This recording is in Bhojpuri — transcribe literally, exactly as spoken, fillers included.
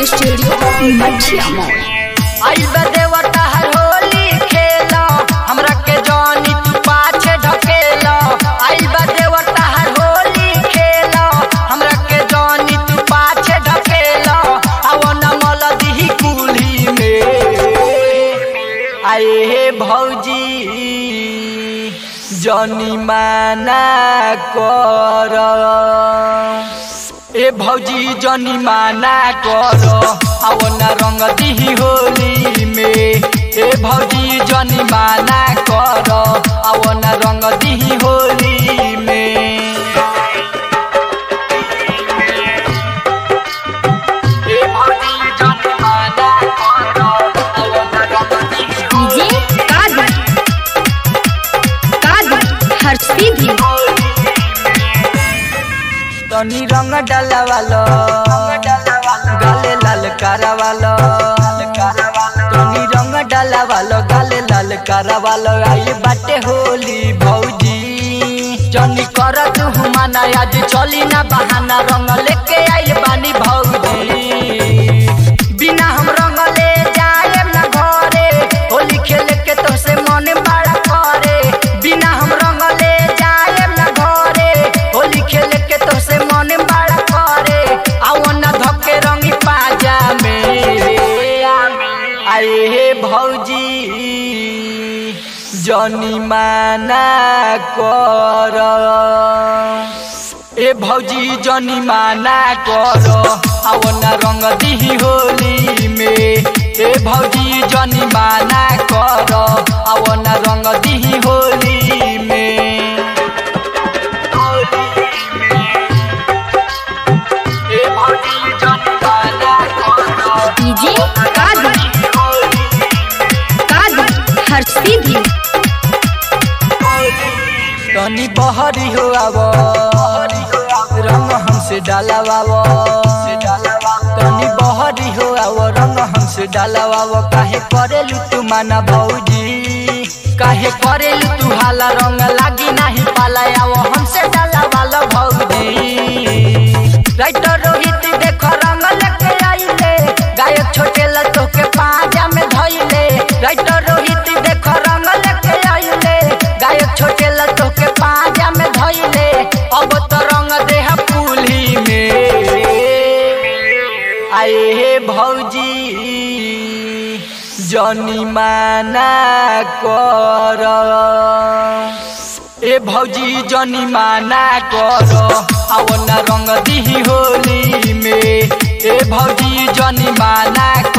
रिकॉर्डिंग स्टूडियो मठिया मोड़। आई बदेवता हर होली खेला हमरा के जानी तू पाछे ढकेला। आई बदेवता हर होली खेला हमरा के जानी तू पाछे ढकेला। आवो न मलदी कुली में आए हे भौजी जानी माना कर। ए भौजी जानी माना कर आवो न रंग दिही होली में। ए भौजी जानी माना कर आवो न रंग दिही होली में। ए भौजी जानी माना कर आवो न रंग दिही डीजे कादर कादर हर्षिदी तनी रंग डालवालो गाले लाल करवालो। तनी रंग डालवालो गाले लाल करवालो। आई बाटे होली भौजी जनी कर तू माना आज चली ना बहाना। रंग लेके आई बानी भौजी बिना हम रंग ले जाए ना घरे। होली खेले के तो से मन बड़ा करे। बिना हम रंग ले जाए ना घरे। होली खेले के तो से मन बड़ा करे। आओ ना धक्के रंगी पाजा में आए हे भौजी जानी माना कर। ए भौजी जानी माना कर आओ ना रंग दिही होली में। ए भौजी जानी माना कर आओ ना रंग दिही होली में। ए भौजी जानी माना कर डीजे कादर कादर हर्षिदी तनी बहरी हो आवो रंग हमसे डालवावो। तनी बहरी हो आवो रंग हमसे डालवावो। काहे करेलू तू माना भौजी काहे करेलू तू हाला। रंग लागी नाही पाला आवो हमसे डालवालो भौजी। राइटर रोहित देखो रंग लेके आइले गायक छोटे लतो के पाजा में धइले। राइटर रोहित देखो रंग लेके आइले गायक छोटे लतो के पाजा में धइले। अब तो रंग देह पुली में आए हे भौजी जानी माना कर। ए भौजी जानी माना कर आओ ना रंग दिही होली में। ए भौजी जानी माना